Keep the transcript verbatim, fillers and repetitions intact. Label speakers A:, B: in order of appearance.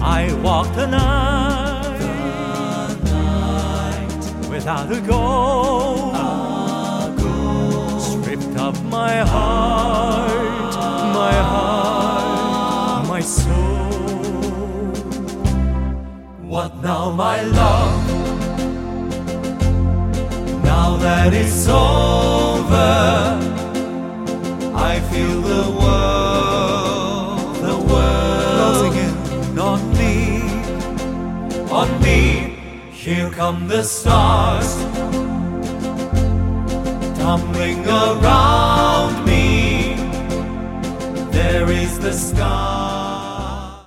A: I walked the night,
B: the night
A: without a goal,
B: a goal.
A: stripped of my heart, my heart, my soul.
B: What now, my love? Now that it's over, I feel the world, the world
A: closing in on me,
B: on me. Here come the stars, tumbling around me. There is the sky.